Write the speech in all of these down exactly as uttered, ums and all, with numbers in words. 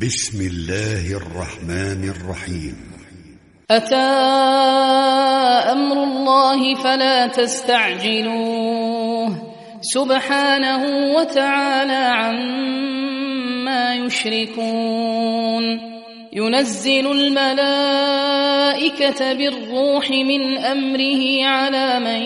بسم الله الرحمن الرحيم. أتى أمر الله فلا تستعجلوه سبحانه وتعالى عما يشركون. ينزل الملائكة بالروح من أمره على من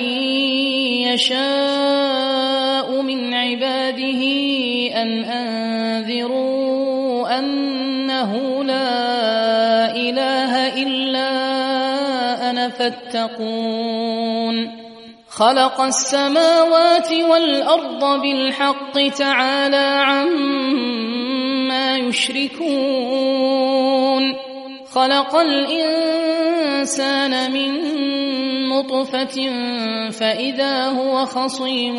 يشاء من عباده أن أنذروا أنه لا إله إلا أنا فاتقون. خلق السماوات والأرض بالحق تعالى عما يشركون. خلق الإنسان من نطفة فإذا هو خصيم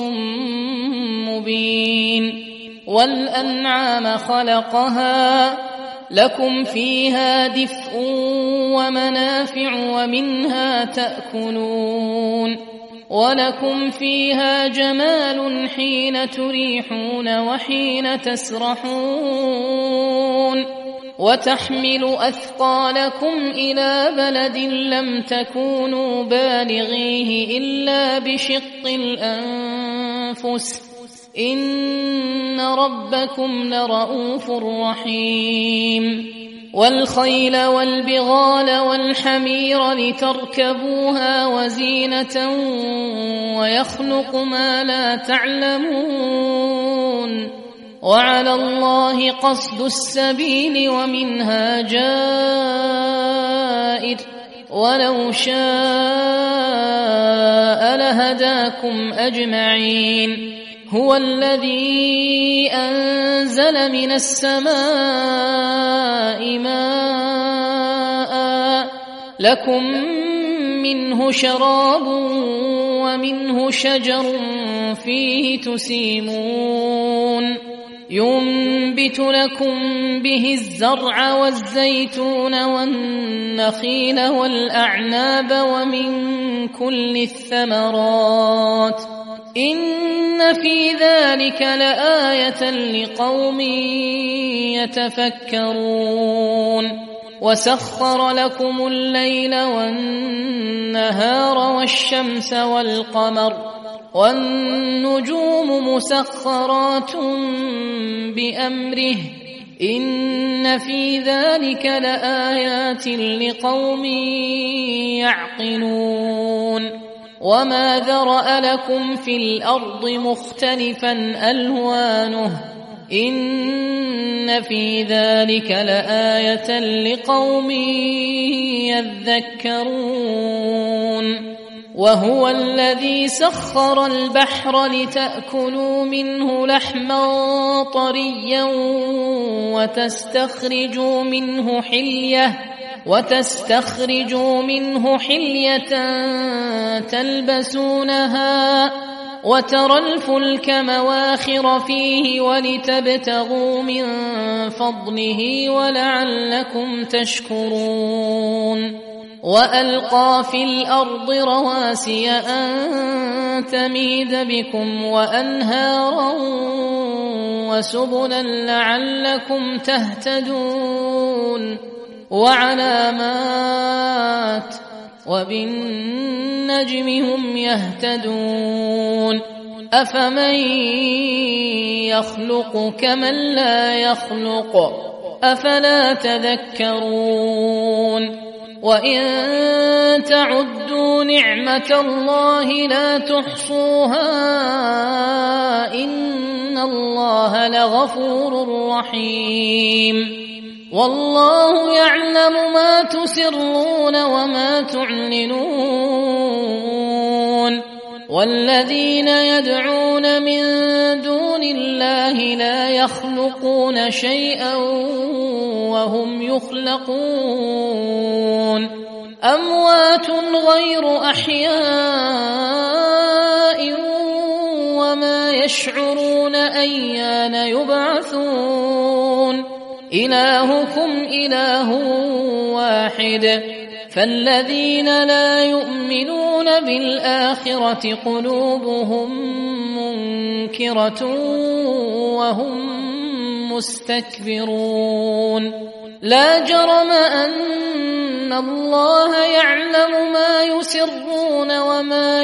مبين. والأنعام خلقها لكم فيها دفء ومنافع ومنها تأكلون. ولكم فيها جمال حين تريحون وحين تسرحون. وتحمل أثقالكم إلى بلد لم تكونوا بالغيه إلا بشق الأنفس إن ربكم لرؤوف رحيم. والخيل والبغال والحمير لتركبوها وزينة ويخلق ما لا تعلمون. وعلى الله قصد السبيل ومنها جائر ولو شاء لهداكم أجمعين. هو الذي أنزل من السماء ماء لكم منه شراب ومنه شجر فيه تسيمون. ينبت لكم به الزرع والزيتون والنخيل والأعناب ومن كل الثمرات إن في ذلك لآية لقوم يتفكرون. وسخر لكم الليل والنهار والشمس والقمر والنجوم مسخرات بأمره إن في ذلك لآيات لقوم يعقلون. وما ذرأ لكم في الأرض مختلفا ألوانه إن في ذلك لآية لقوم يذكرون. وهو الذي سخر البحر لتأكلوا منه لحما طريا وتستخرجوا منه حلية وتستخرجوا منه حلية تلبسونها وترى الفلك مواخر فيه ولتبتغوا من فضله ولعلكم تشكرون. وألقى في الأرض رواسي أن تميد بكم وأنهارا وسبلا لعلكم تهتدون. وعلامات وبالنجم هم يهتدون. أفمن يخلق كمن لا يخلق أفلا تذكرون. وإن تعدوا نعمة الله لا تحصوها إن الله لغفور رحيم. والله يعلم ما تسرون وما تعلنون. والذين يدعون من دون الله لا يخلقون شيئا وهم يخلقون. أموات غير أحياء وما يشعرون أيان يبعثون. إلهكم إله واحد فالذين لا يؤمنون بالآخرة قلوبهم منكرة وهم مستكبرون لا جرم أن الله يعلم ما يسرون وما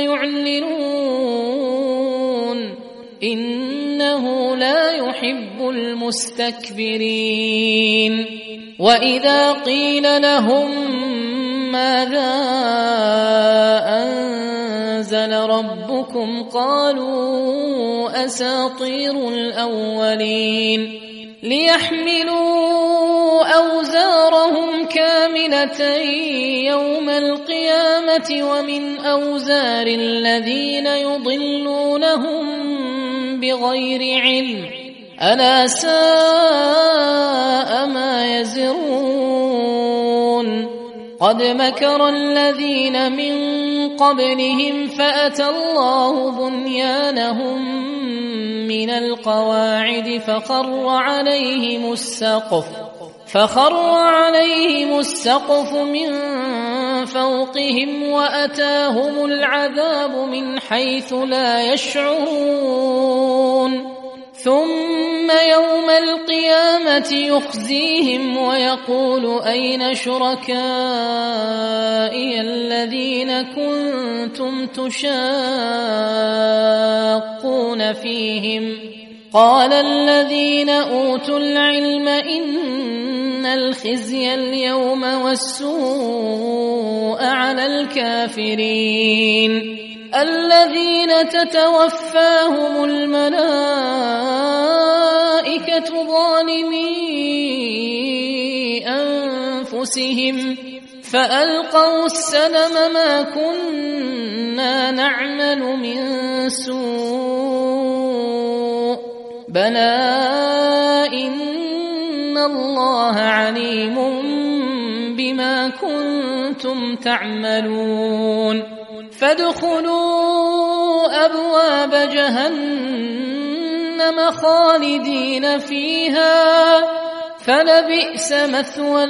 يعلنون إنه لا يحب المستكبرين وإذا قيل لهم ماذا أنزل ربكم قالوا أساطير الأولين ليحملوا أوزارهم كاملة يوم القيامة ومن أوزار الذين يضلونهم بغير علم ألا ساء ما يزرون قد مكر الذين من قبلهم فأتى الله بنيانهم من القواعد فخر عليهم السقف فخر عليهم السقف من فوقهم وأتاهم العذاب من حيث لا يشعرون ثم يوم القيامة يخزيهم ويقول أين شركائي الذين كنتم تشاقون فيهم قال الذين أوتوا العلم إن الخزي اليوم والسوء على الكافرين الذين تتوفاهم الملائكة ظالمي أنفسهم فألقوا السلم ما كنا نعمل من سوء بلى إن الله عليم بما كنتم تعملون فادخلوا أبواب جهنم خالدين فيها فلبئس مثوى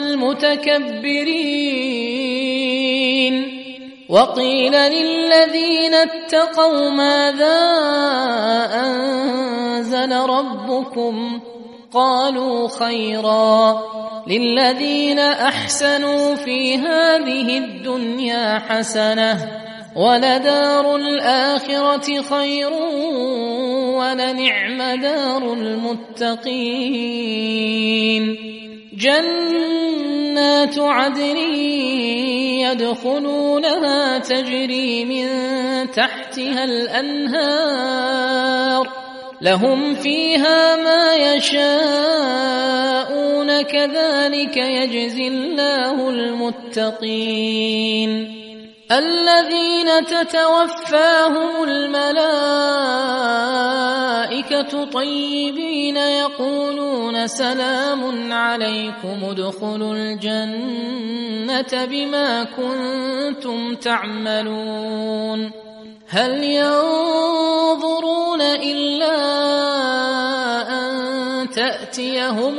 المتكبرين وقيل للذين اتقوا ماذا أنزل ربكم قالوا خيرا للذين أحسنوا في هذه الدنيا حسنة ولدار الآخرة خير ولنعم دار المتقين جنات عدن يدخلونها تجري من تحتها الأنهار لهم فيها ما يشاءون كذلك يجزي الله المتقين الذين تتوفاهم الملائكة طيبين يقولون سلام عليكم ادخلوا الجنة بما كنتم تعملون هل ينظرون إلا أن تأتيهم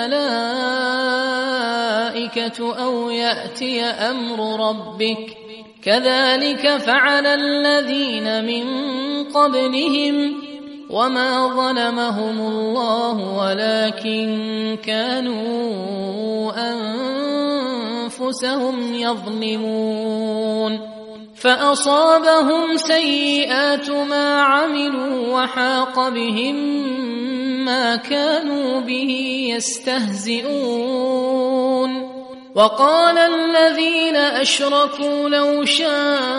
الملائكة أو يأتي أمر ربك كذلك فعل الذين من قبلهم وما ظلمهم الله ولكن كانوا أنفسهم يظلمون فأصابهم سيئات ما عملوا وحاق بهم ما كانوا به يستهزئون وقال الذين أشركوا لو شاء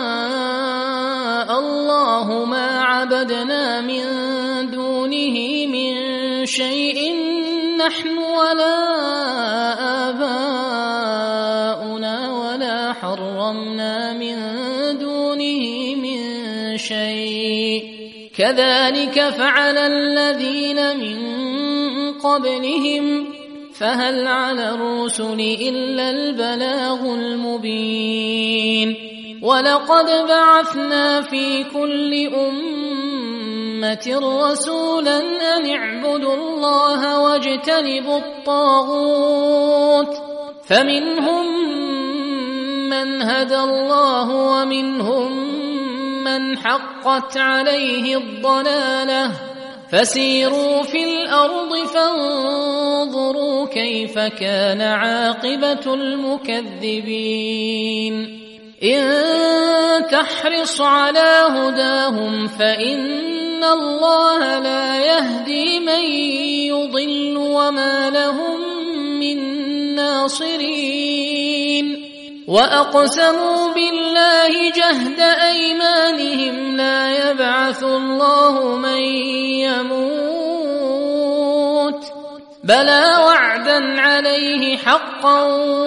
الله ما عبدنا من دونه من شيء نحن ولا آباؤنا ولا حرمنا من دونه من شيء كذلك فعل الذين من قبلهم فهل على الرسل إلا البلاغ المبين ولقد بعثنا في كل أمة رسولا أن اعبدوا الله واجتنبوا الطاغوت فمنهم من هدى الله ومنهم من حقت عليه الضلالة فسيروا في الأرض فانظروا كيف كان عاقبة المكذبين إن تحرص على هداهم فإن الله لا يهدي من يضل وما لهم من ناصرين وأقسموا بالله جهد أيمانهم لا يبعث الله من يموت بلى وعدا عليه حقا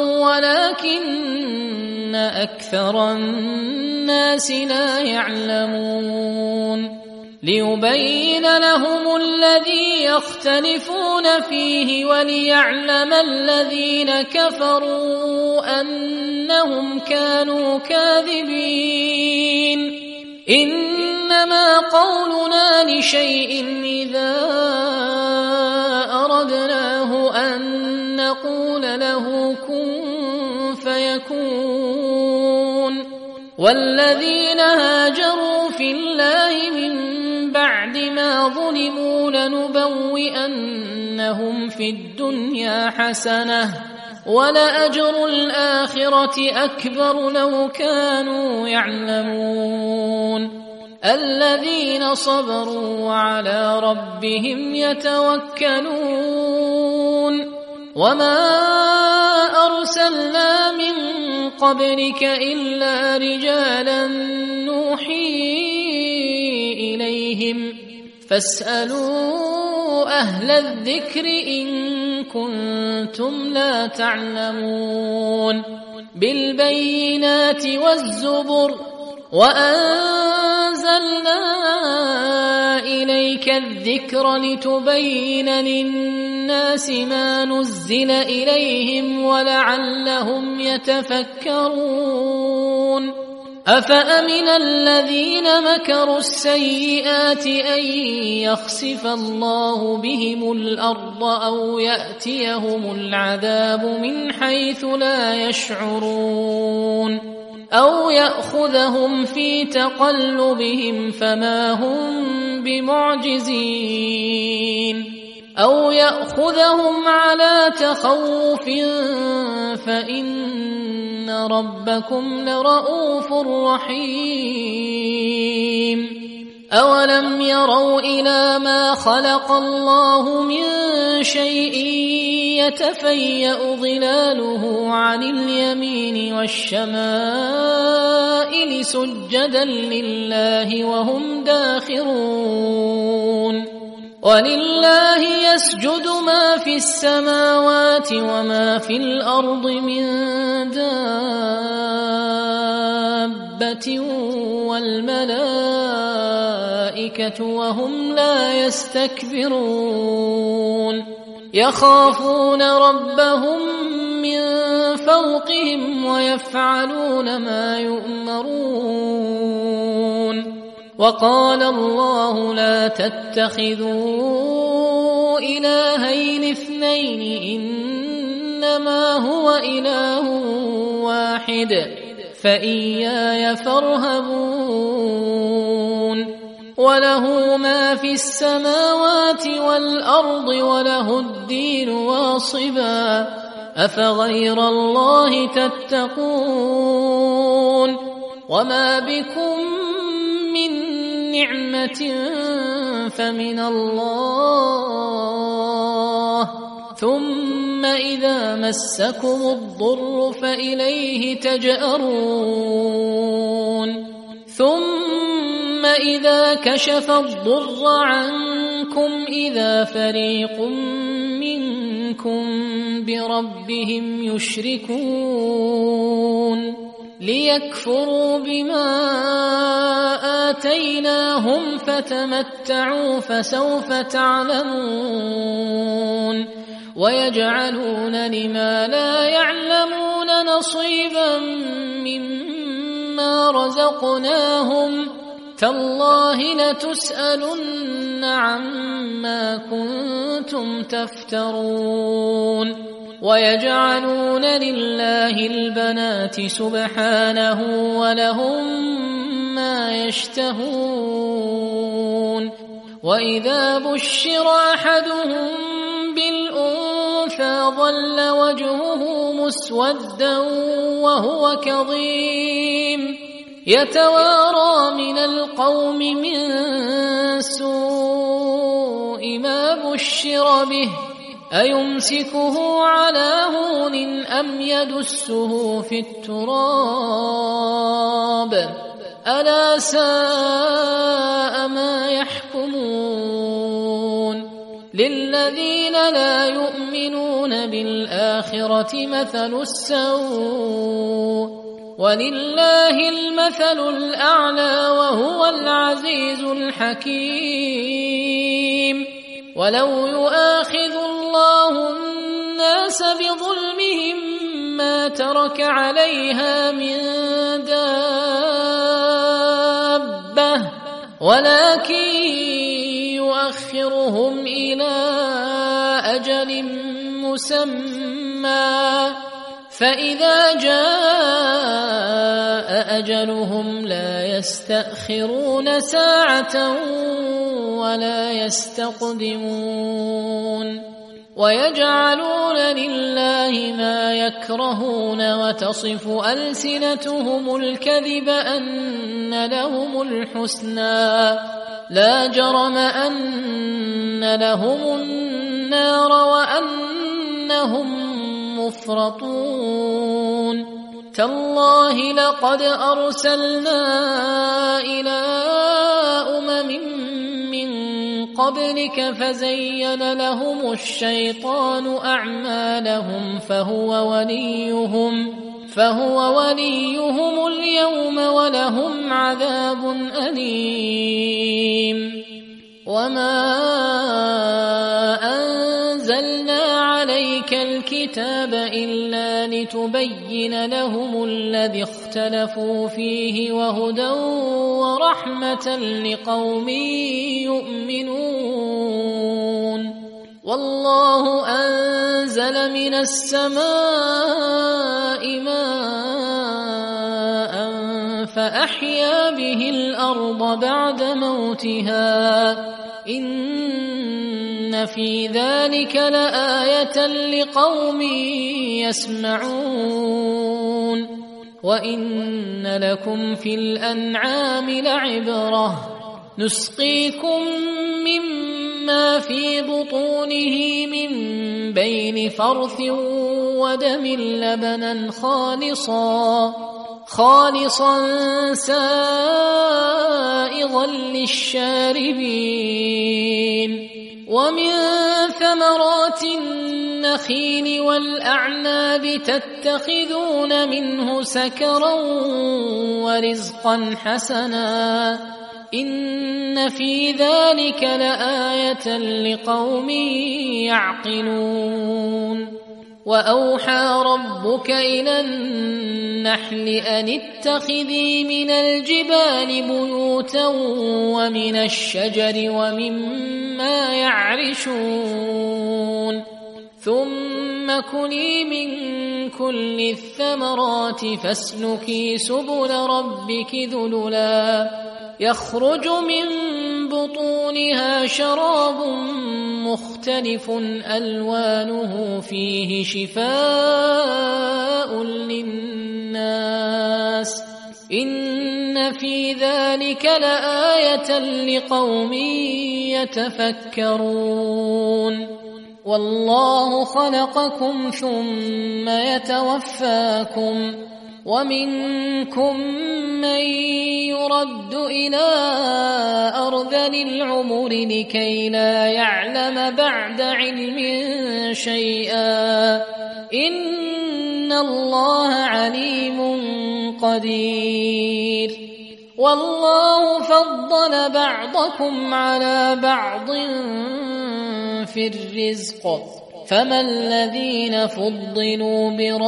ولكن أكثر الناس لا يعلمون ليبين لهم الذي يختلفون فيه وليعلم الذين كفروا أنهم كانوا كاذبين إنما قولنا لشيء إذا أردناه أن نقول له كن فيكون والذين هاجروا في الله من بعد ما ظلموا لنبوئنهم في الدنيا حسنة ولأجر الآخرة أكبر لو كانوا يعلمون الذين صبروا وعلى ربهم يتوكلون وما أرسلنا من قبلك إلا رجالا نوحي إليهم فاسألوا أهل الذكر إن كنتم لا تعلمون بالبينات والزبر وأنزلنا إليك الذكر لتبين للناس ما نزل إليهم ولعلهم يتفكرون أفأمن الذين مكروا السيئات أن يخسف الله بهم الأرض أو يأتيهم العذاب من حيث لا يشعرون أو يأخذهم في تقلبهم فما هم بمعجزين أو يأخذهم على تخوف فإن ربكم لرؤوف رحيم أولم يروا إلى ما خلق الله من شيء يتفيأ ظلاله عن اليمين والشمائل سجدا لله وهم داخرون ولله يسجد ما في السماوات وما في الأرض من دابة والملائكة وهم لا يستكبرون يخافون ربهم من فوقهم ويفعلون ما يؤمرون وقال الله لا تتخذوا إلهين اثنين إنما هو إله واحد فإياي فارهبون وله ما في السماوات والأرض وله الدين واصبا أفغير الله تتقون وما بكم من نعمة فمن الله ثم إذا مسكم الضر فإليه تجأرون ثم إذا كشف الضر عنكم إذا فريق منكم بربهم يشركون ليكفروا بما آتيناهم فتمتعوا فسوف تعلمون ويجعلون لما لا يعلمون نصيبا مما رزقناهم تالله لتسألن عما كنتم تفترون ويجعلون لله البنات سبحانه ولهم ما يشتهون وإذا بشر أحدهم بالأنثى ظل وجهه مسودا وهو كظيم يتوارى من القوم من سوء ما بشر به أيمسكه على هون أم يدسه في التراب ألا ساء ما يحكمون للذين لا يؤمنون بالآخرة مثل السوء ولله المثل الأعلى وهو العزيز الحكيم ولو يؤاخذ الله الناس بظلمهم ما ترك عليها من دابة ولكن يؤخرهم إلى أجل مسمى فإذا جاء أجلهم لا يستأخرون ساعة ولا يستقدمون ويجعلون لله ما يكرهون وتصف ألسنتهم الكذب أن لهم الحسنى لا جرم أن لهم النار وأنهم مفرطون تالله لقد أرسلنا إلى أمم من قبلك فزين لهم الشيطان أعمالهم فهو وليهم فهو وليهم اليوم ولهم عذاب أليم وما أنزلنا عليك الكتاب إلا لتبين لهم الذي اختلفوا فيه وهدى ورحمة لقوم يؤمنون والله أنزل من السماء ماء فأحيا به الأرض بعد موتها إن في ذلك لآية لقوم يسمعون وإن لكم في الأنعام لعبرة نسقيكم مما في بطونه من بين فرث ودم لبنا خالصا خالصا سائغا للشاربين ومن ثمرات النخيل والأعناب تتخذون منه سكرا ورزقا حسنا إن في ذلك لآية لقوم يعقلون وأوحى ربك إلى النحل أن اتخذي من الجبال بيوتا ومن الشجر ومما يعرشون ثم كلي من كل الثمرات فاسلكي سبل ربك ذللا يخرج من بطونها شراب مختلف ألوانه فيه شفاء للناس إن في ذلك لآية لقوم يتفكرون والله خلقكم ثم يتوفاكم ومنكم من يرد إلى أرذل العمر لكي لا يعلم بعد علم شيئا إن الله عليم قدير والله فضل بعضكم على بعض في الرزق فما الذين فضلوا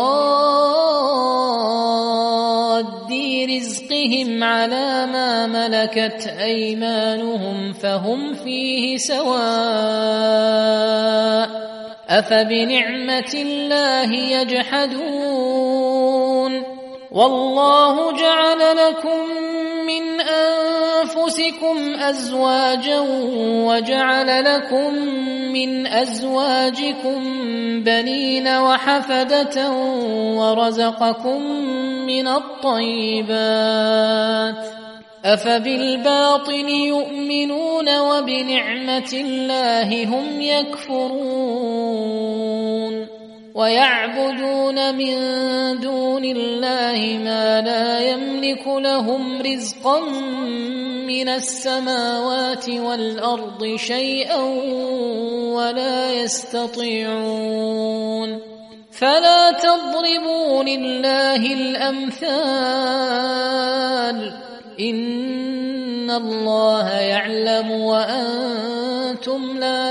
براد رزقهم على ما ملكت أيمانهم فهم فيه سواء أفبنعمة الله يجحدون والله جعل لكم من أنفسكم أزواجا وجعل لكم من أزواجكم بنين وحفدة ورزقكم من الطيبات أفبالباطل يؤمنون وبنعمة الله هم يكفرون ويعبدون من دون الله ما لا يملك لهم رزقا من السماوات والأرض شيئا ولا يستطيعون فلا تضربوا لله الأمثال إن الله يعلم وأنتم لا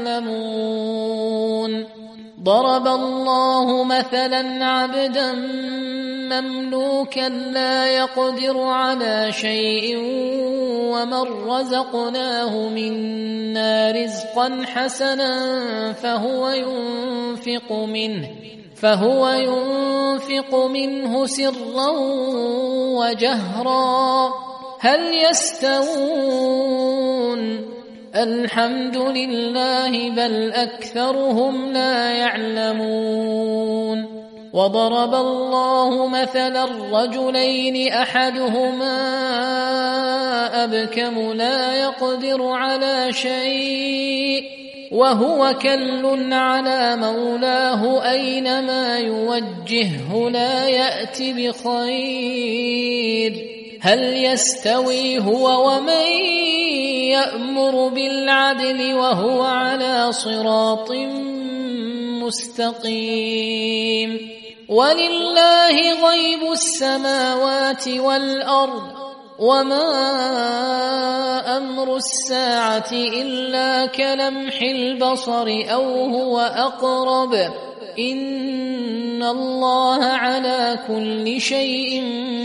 تعلمون ضرب الله مثلا عبدا مملوكا لا يقدر على شيء ومن رزقناه منا رزقا حسنا فهو ينفق منه فهو ينفق منه سرا وجهرا هل يستوون الحمد لله بل أكثرهم لا يعلمون وضرب الله مثلا الرجلين أحدهما أبكم لا يقدر على شيء وهو كل على مولاه أينما يوجهه لا يأتي بخير هل يستوي هو ومن يأمر بالعدل وهو على صراط مستقيم ولله غيب السماوات والأرض وما أمر الساعة إلا كلمح البصر أو هو أقرب إن الله على كل شيء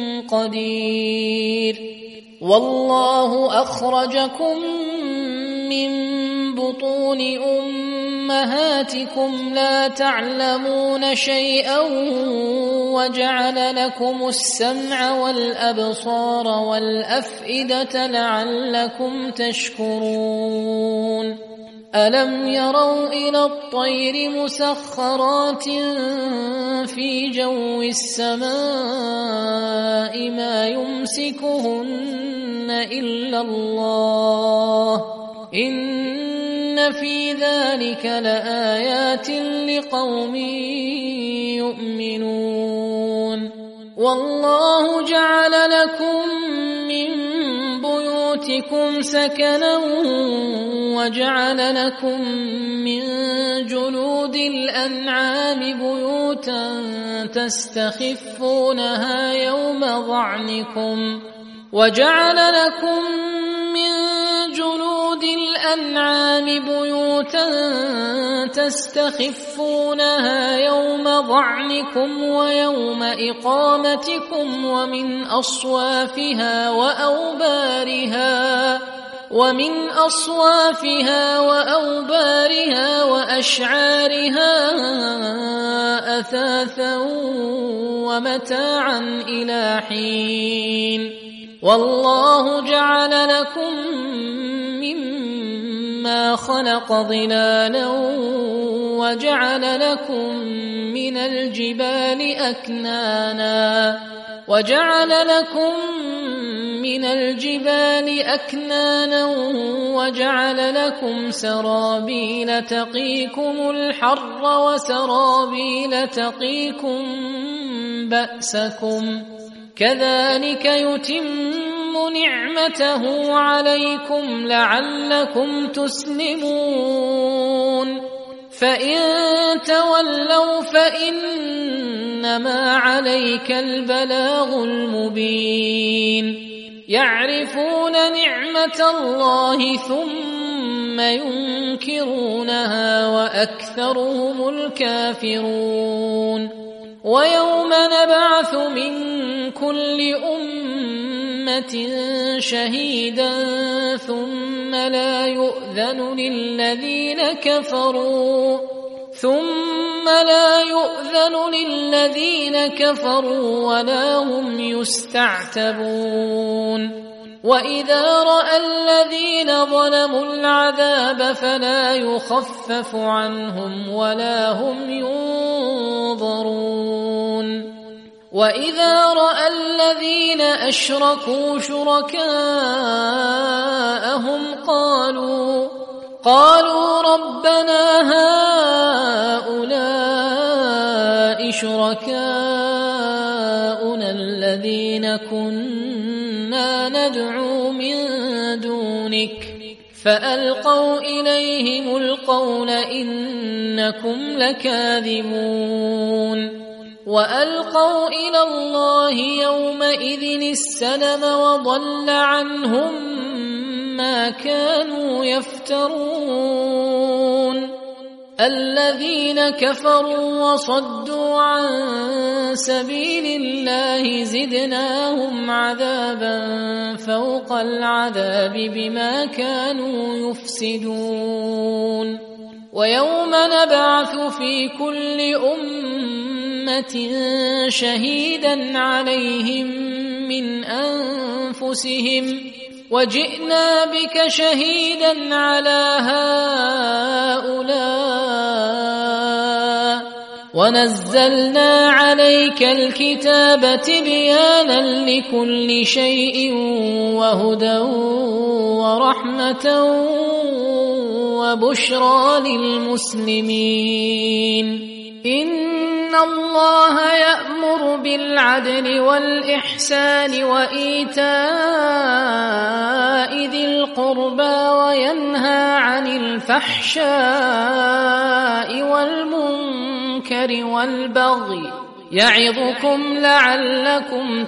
قدير والله أخرجكم من بطون أمهاتكم لا تعلمون شيئا وجعل لكم السمع والأبصار والأفئدة لعلكم تشكرون ألم يروا إلى الطير مسخرات في جو السماء ما يمسكهن إلا الله إن في ذلك لآيات لقوم يؤمنون والله جعل لكم من بيوتكم سكنا وجعل لكم من جلود الأنعام بيوتا تستخفونها يوم ظعنكم وجعل لكم من جلود الأنعام بيوتا تستخفونها يوم ظعنكم ويوم إقامتكم ومن أصوافها وأوبارها ومن أصوافها وأوبارها وأشعارها أثاثا ومتاعا إلى حين والله جعل لكم مما خلق ظلالا وجعل لكم من الجبال أكنانا وجعل لكم من الجبال أكنانا وجعل لكم سرابيل تقيكم الحر وسرابيل تقيكم بأسكم كذلك يتم نعمته عليكم لعلكم تسلمون فإن تولوا فإنما عليك البلاغ المبين يعرفون نعمة الله ثم ينكرونها وأكثرهم الكافرون ويوم نبعث من كل أمة شهيدا ثم لا يؤذن للذين كفروا ثم لا يؤذن للذين كفروا ولا هم يستعتبون وإذا رأى الذين ظلموا العذاب فلا يخفف عنهم ولا هم ينظرون وإذا رأى الذين أشركوا شركاءهم قالوا قالوا ربنا هؤلاء شركاؤنا الذين كنا ندعو من دونك فألقوا إليهم القول إنكم لكاذبون وألقوا إلى الله يومئذ السلم وضل عنهم ما كانوا يفترون الذين كفروا وصدوا عن سبيل الله زدناهم عذابا فوق العذاب بما كانوا يفسدون ويوم نبعث في كل أمة شهيدا عليهم من أنفسهم وجئنا بك شهيدا على هؤلاء ونزلنا عليك الكتاب تبيانا لكل شيء وهدى ورحمة وبشرى للمسلمين إن الله يأمر بالعدل والإحسان وإيتاء ذي القربى وينهى عن الفحشاء والمنكر والبغي يعظكم لعلكم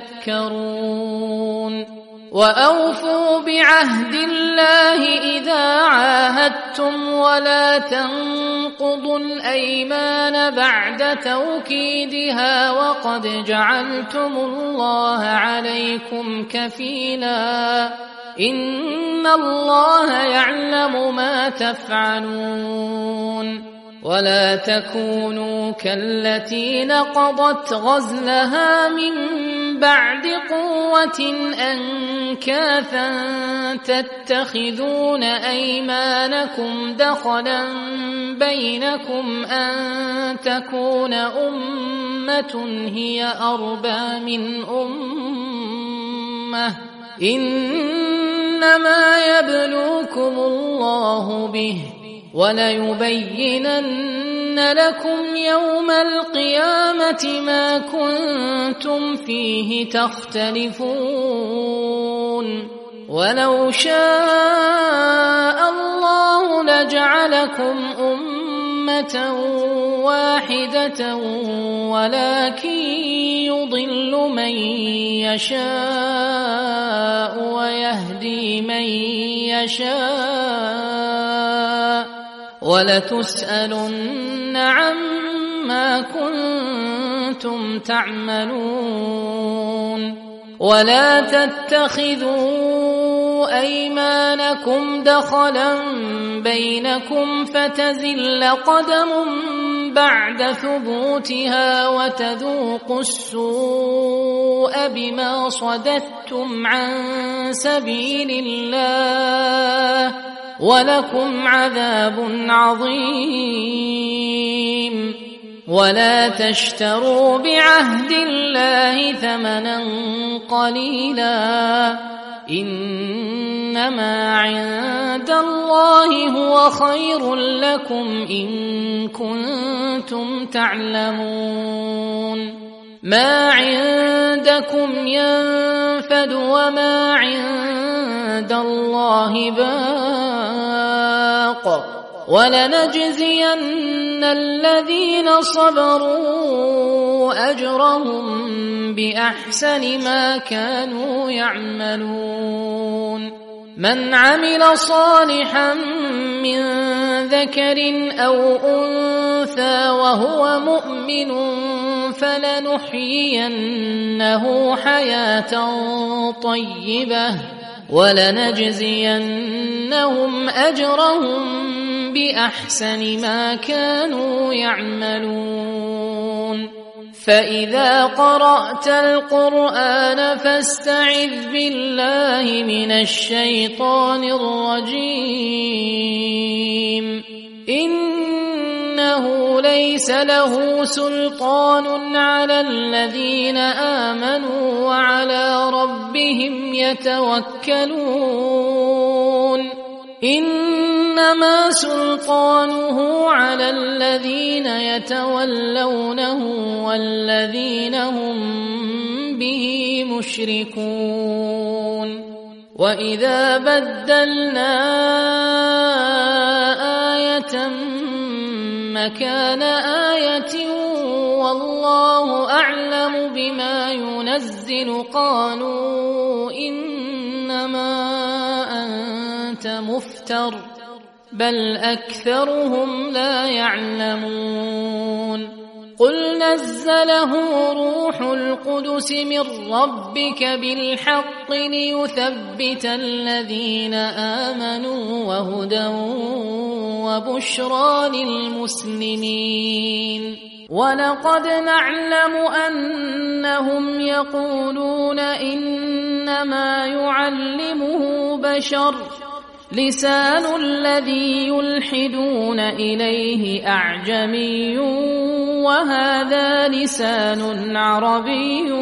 تذكرون وأوفوا بعهد الله إذا عاهدتم ولا تنقضوا الأيمان بعد توكيدها وقد جعلتم الله عليكم كفيلا إن الله يعلم ما تفعلون ولا تكونوا كالتي نقضت غزلها من بعد قوة أنكاثا تتخذون أيمانكم دخلا بينكم أن تكون أمة هي أربى من أمة إنما يبلوكم الله به وليبينن لكم يوم القيامة ما كنتم فيه تختلفون ولو شاء الله لجعلكم أمة واحدة ولكن يضل من يشاء ويهدي من يشاء ولتسألن عما كنتم تعملون ولا تتخذوا أيمانكم دخلا بينكم فتزل قدم بعد ثبوتها وتذوقوا السوء بما صددتم عن سبيل الله ولكم عذاب عظيم ولا تشتروا بعهد الله ثمنا قليلا إنما عند الله هو خير لكم إن كنتم تعلمون ما عندكم ينفد وما عند الله باق ولنجزين الذين صبروا أجرهم بأحسن ما كانوا يعملون من عمل صالحا من ذكر أو أنثى وهو مؤمن فلنحيينه حياة طيبة ولنجزينهم أجرهم بأحسن ما كانوا يعملون فإذا قرأت القرآن فاستعذ بالله من الشيطان الرجيم إنه ليس له سلطان على الذين آمنوا وعلى ربهم يتوكلون إنما سلطانه على الذين يتولونه والذين هم به مشركون وإذا بدلنا آية مكان آية والله أعلم بما ينزل قالوا إنما أنت مفتر بل أكثرهم لا يعلمون قل نزله روح القدس من ربك بالحق ليثبت الذين آمنوا وهدى وبشرى للمسلمين ولقد نعلم أنهم يقولون إنما يعلمه بشر لسان الذي يلحدون إليه أعجمي وهذا لسان عربي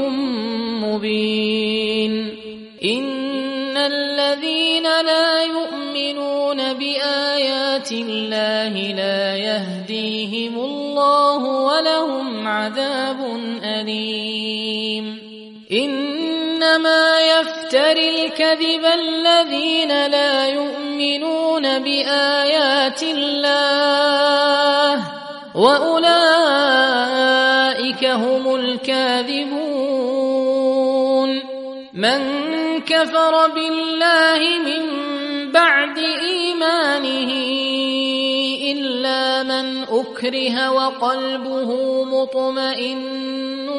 مبين إن الذين لا يؤمنون بآيات الله لا يهديهم الله ولهم عذاب أليم إنما يفتري الكذب الذين لا يؤمنون بآيات الله وأولئك هم الكاذبون من كفر بالله من بعد إيمانه إلا من أكره وقلبه مطمئن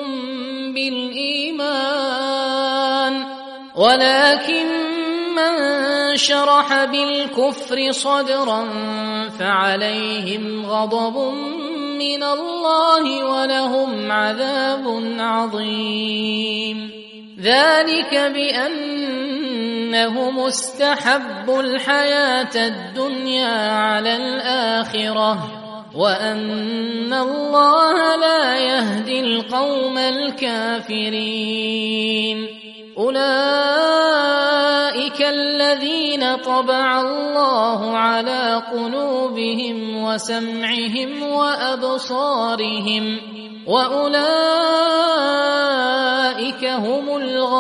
بالإيمان ولكن من شرح بالكفر صدرا فعليهم غضب من الله ولهم عذاب عظيم ذلك بأنهم استحبوا الحياة الدنيا على الآخرة وأن الله لا يهدي القوم الكافرين أولئك الذين طبع الله على قلوبهم وسمعهم وأبصارهم وأولئك هم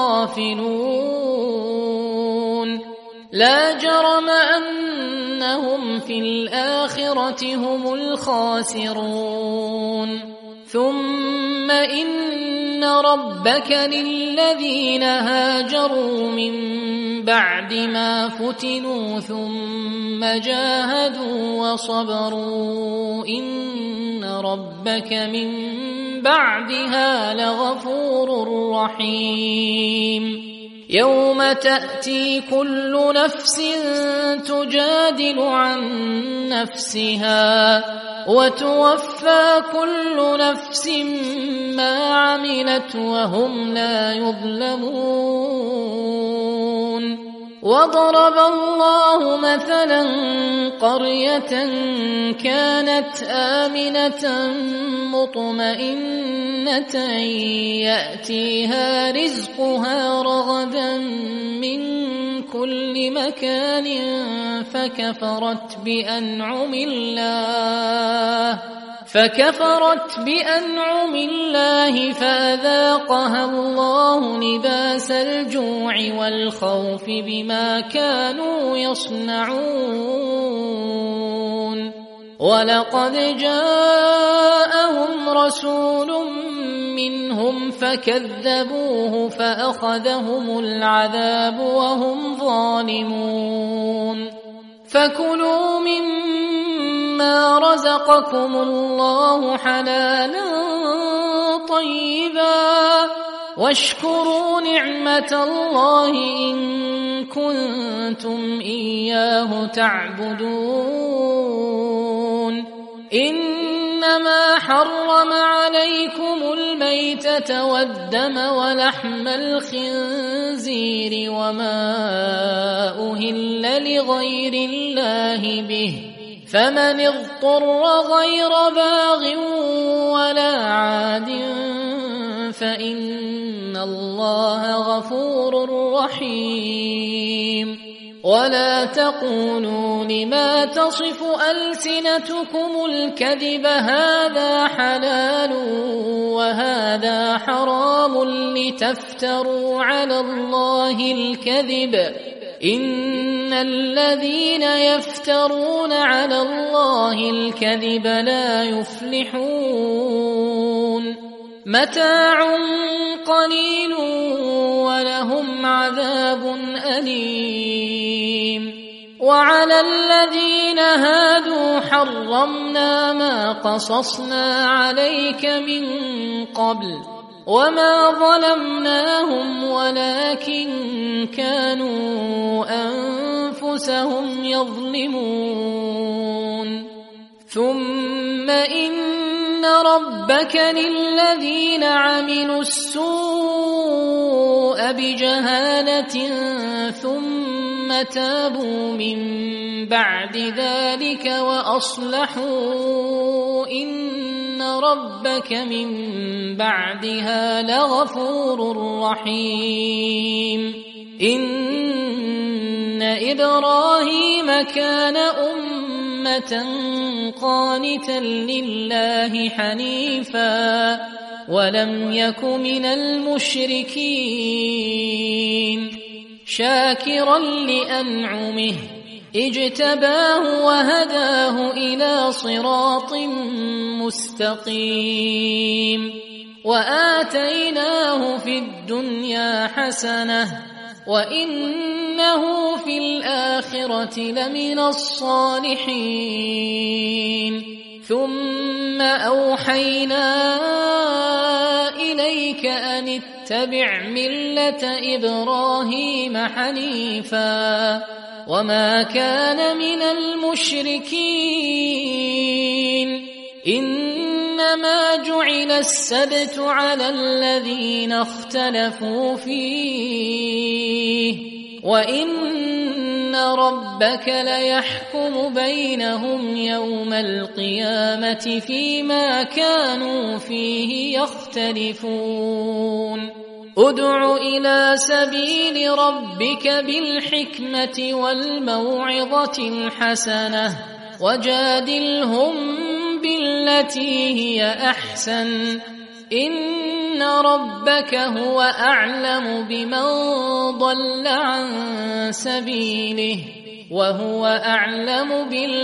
الغافلون لا جرم أنهم في الآخرة هم الخاسرون ثم إن ربك للذين هاجروا من بعد ما فتنوا ثم جاهدوا وصبروا إن ربك من بعدها لغفور رحيم يوم تأتي كل نفس تجادل عن نفسها وتوفى كل نفس ما عملت وهم لا يظلمون وضرب الله مثلا قرية كانت آمنة مطمئنة يأتيها رزقها رغدا من كل مكان فكفرت بأنعم الله فكفرت بأنعم الله فأذاقها الله لباس الجوع والخوف بما كانوا يصنعون ولقد جاءهم رسول منهم فكذبوه فأخذهم العذاب وهم ظالمون فكلوا مما رزقكم الله حلالا طيبا واشكروا نعمة الله إن كنتم إياه تعبدون إنما حرم عليكم الميتة الميتة والدم ولحم الخنزير وما أهل لغير الله به فمن اضطر غير باغ ولا عاد فإن الله غفور رحيم. ولا تقولوا لما تصف ألسنتكم الكذب هذا حلال وهذا حرام لتفتروا على الله الكذب إن الذين يفترون على الله الكذب لا يفلحون. متاع قليل ولهم عذاب أليم. وعلى الذين هادوا حرمنا ما قصصنا عليك من قبل وما ظلمناهم ولكن كانوا أنفسهم يظلمون. ثم إن ربك للذين عملوا السوء بجهالة ثم تابوا من بعد ذلك وأصلحوا إن ربك من بعدها لغفور رحيم. إن إبراهيم كان أمة قانتا لله حنيفا ولم يك من المشركين شاكرا لأنعمه اجتباه وهداه إلى صراط مستقيم. وآتيناه في الدنيا حسنة وإنه في الآخرة لمن الصالحين. ثم أوحينا إليك أن اتبع ملة إبراهيم حنيفا وما كان من المشركين. إنما جعل السبت على الذين اختلفوا فيه وإن ربك ليحكم بينهم يوم القيامة فيما كانوا فيه يختلفون. ادع إلى سبيل ربك بالحكمة والموعظة الحسنة وجادلهم بالتي هي أحسن إن ربك هو أعلم بمن ضل عن سبيله وهو أعلم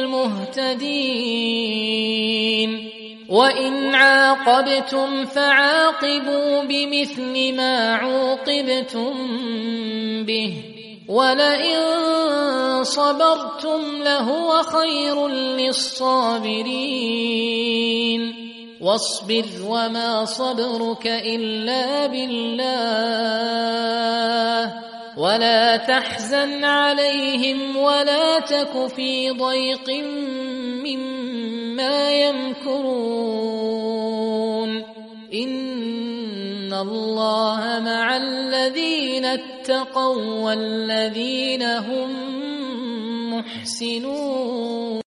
بالمهتدين. وإن عاقبتم فعاقبوا بمثل ما عوقبتم به ولئن صبرتم لهو خير للصابرين. واصبر وما صبرك إلا بالله ولا تحزن عليهم ولا تك في ضيق مما يمكرون. إن الله مع الذين اتقوا والذين هم محسنون.